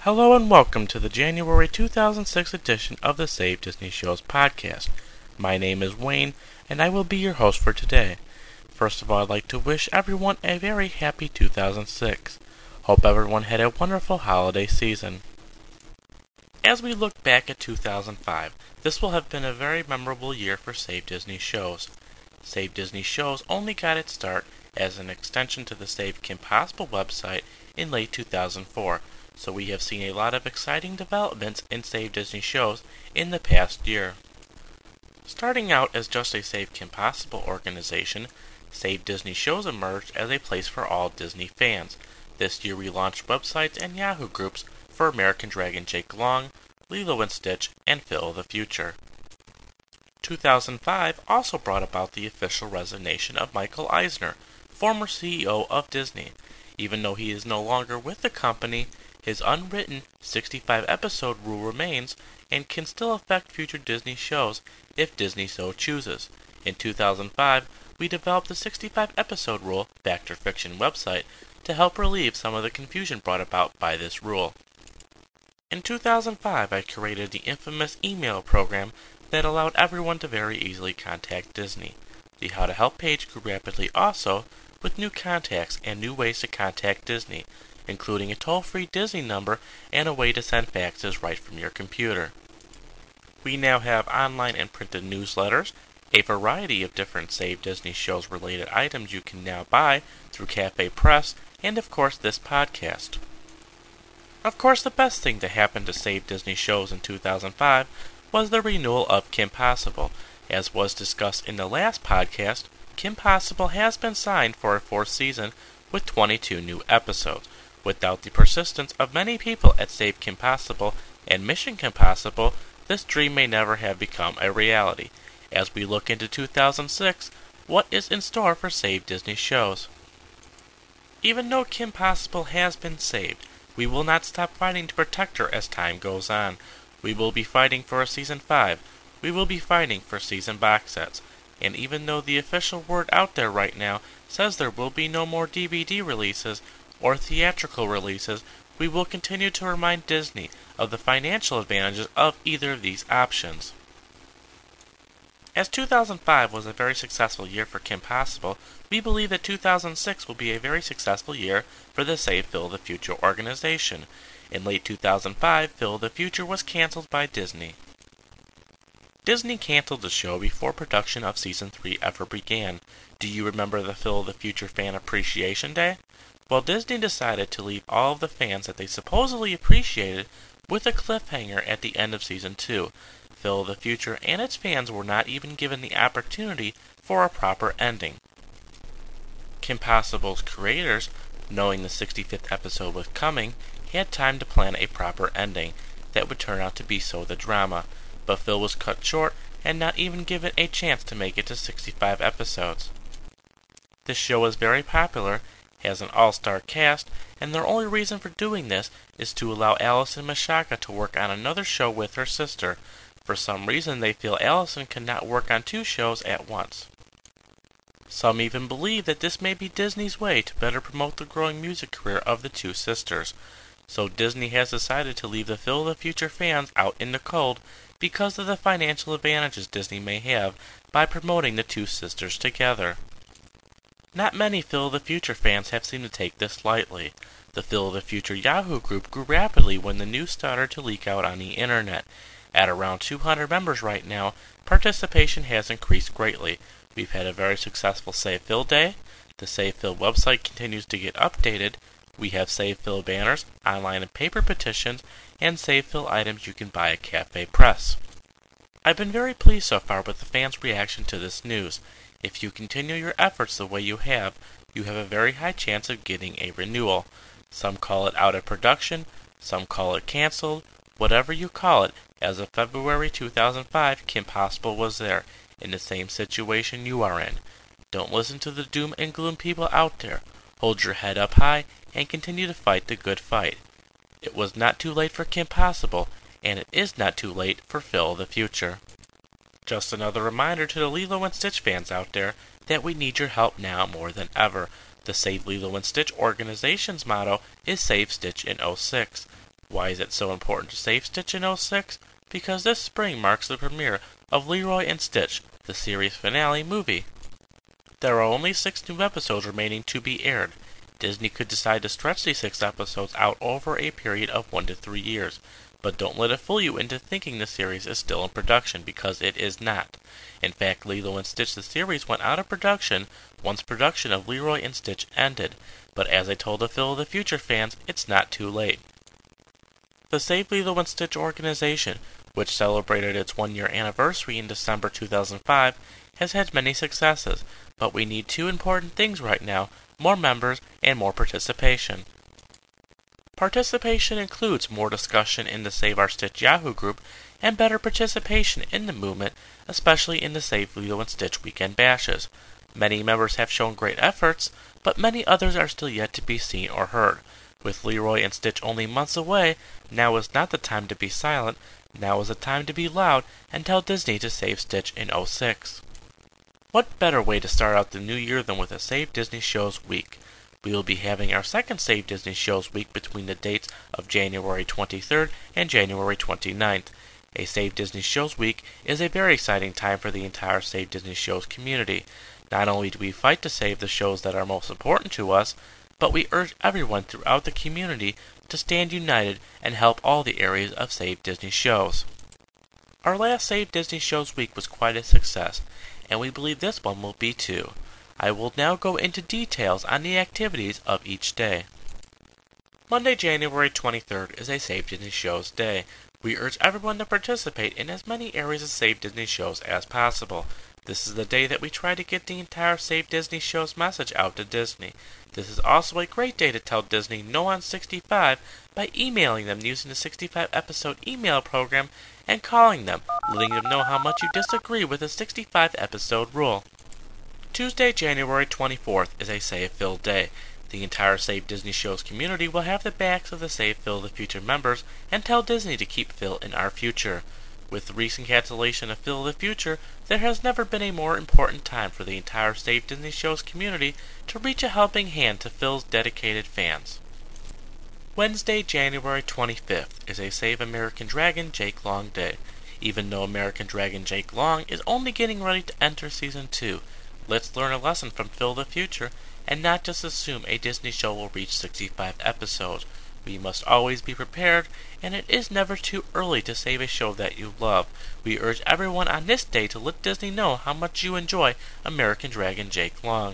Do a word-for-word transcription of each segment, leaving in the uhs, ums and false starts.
Hello and welcome to the January two thousand six edition of the Save Disney Shows podcast. My name is Wayne, and I will be your host for today. First of all, I'd like to wish everyone a very happy two thousand six. Hope everyone had a wonderful holiday season. As we look back at two thousand five, this will have been a very memorable year for Save Disney Shows. Save Disney Shows only got its start as an extension to the Save Kim Possible website in late two thousand four, so we have seen a lot of exciting developments in Save Disney Shows in the past year. Starting out as just a Save Kim Possible organization, Save Disney Shows emerged as a place for all Disney fans. This year we launched websites and Yahoo groups for American Dragon Jake Long, Lilo and Stitch, and Phil the Future. two thousand five also brought about the official resignation of Michael Eisner, former C E O of Disney. Even though he is no longer with the company, his unwritten sixty-five episode rule remains and can still affect future Disney shows if Disney so chooses. In two thousand five, we developed the sixty-five episode rule Fact or Fiction website to help relieve some of the confusion brought about by this rule. In two thousand five, I created the infamous email program that allowed everyone to very easily contact Disney. The How to Help page grew rapidly also, with new contacts and new ways to contact Disney, including a toll-free Disney number and a way to send faxes right from your computer. We now have online and printed newsletters, a variety of different Save Disney Shows related items you can now buy through Cafe Press, and of course this podcast. Of course, the best thing to happen to Save Disney Shows in two thousand five was the renewal of Kim Possible. As was discussed in the last podcast, Kim Possible has been signed for a fourth season with twenty-two new episodes. Without the persistence of many people at Save Kim Possible and Mission Kim Possible, this dream may never have become a reality. As we look into two thousand six, what is in store for Save Disney Shows? Even though Kim Possible has been saved, we will not stop fighting to protect her as time goes on. We will be fighting for a Season five. We will be fighting for season box sets. And even though the official word out there right now says there will be no more D V D releases or theatrical releases, we will continue to remind Disney of the financial advantages of either of these options. As two thousand five was a very successful year for Kim Possible, we believe that two thousand six will be a very successful year for the Save Phil the Future organization. In late two thousand five, Phil the Future was canceled by Disney. Disney canceled the show before production of Season three ever began. Do you remember the Phil the Future Fan Appreciation Day? Well, Disney decided to leave all of the fans that they supposedly appreciated with a cliffhanger at the end of Season two. Phil the Future and its fans were not even given the opportunity for a proper ending. Kim Possible's creators, knowing the sixty-fifth episode was coming, had time to plan a proper ending that would turn out to be So the Drama, but Phil was cut short and not even given a chance to make it to sixty-five episodes. This show is very popular, has an all-star cast, and their only reason for doing this is to allow Allison Mashaka to work on another show with her sister. For some reason they feel Allison cannot work on two shows at once. Some even believe that this may be Disney's way to better promote the growing music career of the two sisters. So Disney has decided to leave the Phil the Future fans out in the cold because of the financial advantages Disney may have by promoting the two sisters together. Not many Phil the Future fans have seemed to take this lightly. The Phil the Future Yahoo group grew rapidly when the news started to leak out on the internet. At around two hundred members right now, participation has increased greatly. We've had a very successful Save Phil Day. The Save Phil website continues to get updated. We have Save Phil banners, online and paper petitions, and Save Phil items you can buy at Cafe Press. I've been very pleased so far with the fans' reaction to this news. If you continue your efforts the way you have, you have a very high chance of getting a renewal. Some call it out of production, some call it canceled. Whatever you call it, as of February two thousand five, Kim Possible was there, in the same situation you are in. Don't listen to the doom and gloom people out there. Hold your head up high and continue to fight the good fight. It was not too late for Kim Possible, and it is not too late for Phil the Future. Just another reminder to the Lilo and Stitch fans out there that we need your help now more than ever. The Save Lilo and Stitch organization's motto is Save Stitch in oh six. Why is it so important to save Stitch in oh six? Because this spring marks the premiere of Leroy and Stitch, the series finale movie. There are only six new episodes remaining to be aired. Disney could decide to stretch these six episodes out over a period of one to three years, but don't let it fool you into thinking the series is still in production, because it is not. In fact, Lilo and Stitch the series went out of production once production of Leroy and Stitch ended, but as I told the Phil of the Future fans, it's not too late. The Save Lilo and Stitch organization, which celebrated its one-year anniversary in December two thousand five, has had many successes, but we need two important things right now: more members and more participation. Participation includes more discussion in the Save Our Stitch Yahoo group and better participation in the movement, especially in the Save Lilo and Stitch weekend bashes. Many members have shown great efforts, but many others are still yet to be seen or heard. With Leroy and Stitch only months away, now is not the time to be silent. Now is the time to be loud and tell Disney to save Stitch in oh six. What better way to start out the new year than with a Save Disney Shows Week? We will be having our second Save Disney Shows Week between the dates of January twenty-third and January twenty-ninth. A Save Disney Shows Week is a very exciting time for the entire Save Disney Shows community. Not only do we fight to save the shows that are most important to us, but we urge everyone throughout the community to stand united and help all the areas of Save Disney Shows. Our last Save Disney Shows Week was quite a success, and we believe this one will be too. I will now go into details on the activities of each day. Monday, January twenty-third is a Save Disney Shows Day. We urge everyone to participate in as many areas of Save Disney Shows as possible. This is the day that we try to get the entire Save Disney Shows message out to Disney. This is also a great day to tell Disney no on sixty-five by emailing them using the sixty-five episode email program and calling them, letting them know how much you disagree with the sixty-five episode rule. Tuesday, January twenty-fourth is a Save Phil Day. The entire Save Disney Shows community will have the backs of the Save Phil of the Future members and tell Disney to keep Phil in our future. With the recent cancellation of Phil of the Future, there has never been a more important time for the entire Save Disney Shows community to reach a helping hand to Phil's dedicated fans. Wednesday, January twenty-fifth is a Save American Dragon Jake Long Day. Even though American Dragon Jake Long is only getting ready to enter Season two, let's learn a lesson from Phil of the Future and not just assume a Disney show will reach sixty-five episodes. We must always be prepared, and it is never too early to save a show that you love. We urge everyone on this day to let Disney know how much you enjoy American Dragon Jake Long.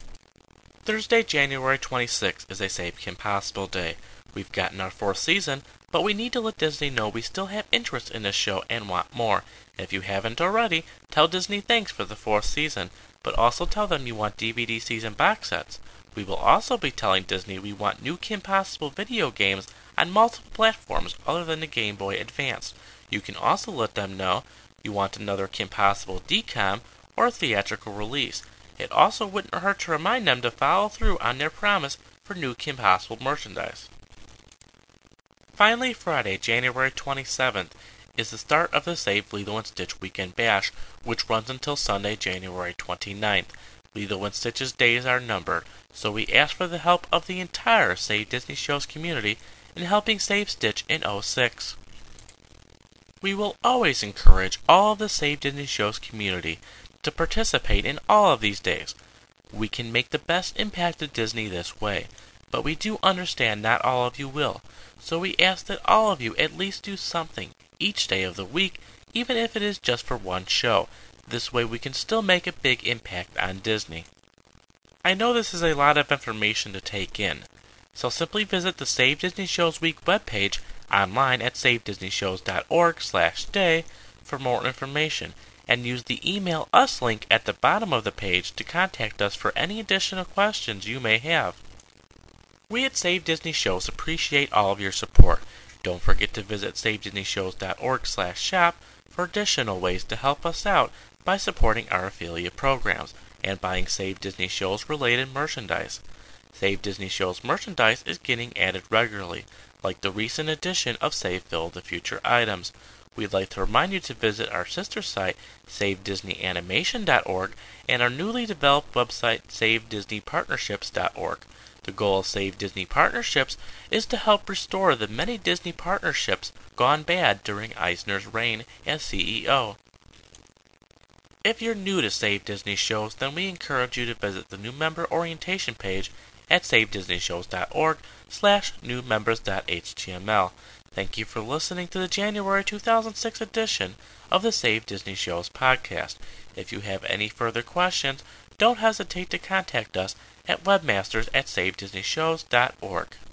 Thursday, January twenty-sixth is a Save Kim Possible Day. We've gotten our fourth season, but we need to let Disney know we still have interest in this show and want more. If you haven't already, tell Disney thanks for the fourth season, but also tell them you want D V D season box sets. We will also be telling Disney we want new Kim Possible video games on multiple platforms other than the Game Boy Advance. You can also let them know you want another Kim Possible D COM or theatrical release. It also wouldn't hurt to remind them to follow through on their promise for new Kim Possible merchandise. Finally, Friday, January twenty-seventh, is the start of the Save Lilo and Stitch Weekend Bash, which runs until Sunday, January twenty-ninth. Lilo and Stitch's days are numbered, so we ask for the help of the entire Save Disney Shows community in helping save Stitch in oh six. We will always encourage all of the Save Disney Shows community to participate in all of these days. We can make the best impact to Disney this way, but we do understand not all of you will, so we ask that all of you at least do something each day of the week, even if it is just for one show. This way we can still make a big impact on Disney. I know this is a lot of information to take in, so simply visit the Save Disney Shows Week webpage online at save disney shows dot org slash day for more information, and use the Email Us link at the bottom of the page to contact us for any additional questions you may have. We at Save Disney Shows appreciate all of your support. Don't forget to visit save disney shows dot org slash shop for additional ways to help us out by supporting our affiliate programs and buying Save Disney Shows related merchandise. Save Disney Shows merchandise is getting added regularly, like the recent addition of Save Phil of the Future items. We'd like to remind you to visit our sister site, Save Disney Animation dot org, and our newly developed website, Save Disney Partnerships dot org. The goal of Save Disney Partnerships is to help restore the many Disney partnerships gone bad during Eisner's reign as C E O. If you're new to Save Disney Shows, then we encourage you to visit the new member orientation page at save disney shows dot org slash new members dot h t m l. Thank you for listening to the January two thousand six edition of the Save Disney Shows podcast. If you have any further questions, don't hesitate to contact us at webmasters at save disney shows dot org.